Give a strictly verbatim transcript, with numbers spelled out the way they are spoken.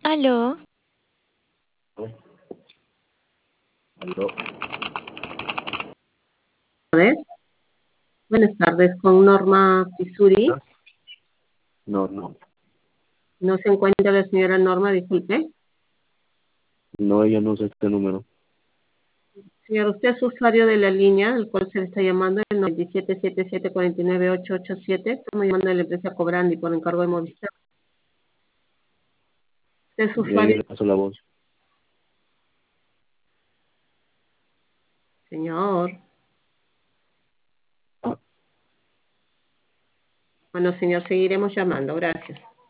Aló, Aló. Tardes. Buenas tardes, con Norma Pisuri. No, no, No se encuentra la señora Norma, disculpe. no, ella no usa este número. Señor, usted es usuario de la línea, el cual se le está llamando, el nueve siete siete siete cuatro nueve ocho ocho siete. Estamos llamando a la empresa Cobrandi por encargo de Movistar. Usted es Yo ya usuario, le paso la voz. señor. Ah, Bueno, señor, seguiremos llamando. Gracias.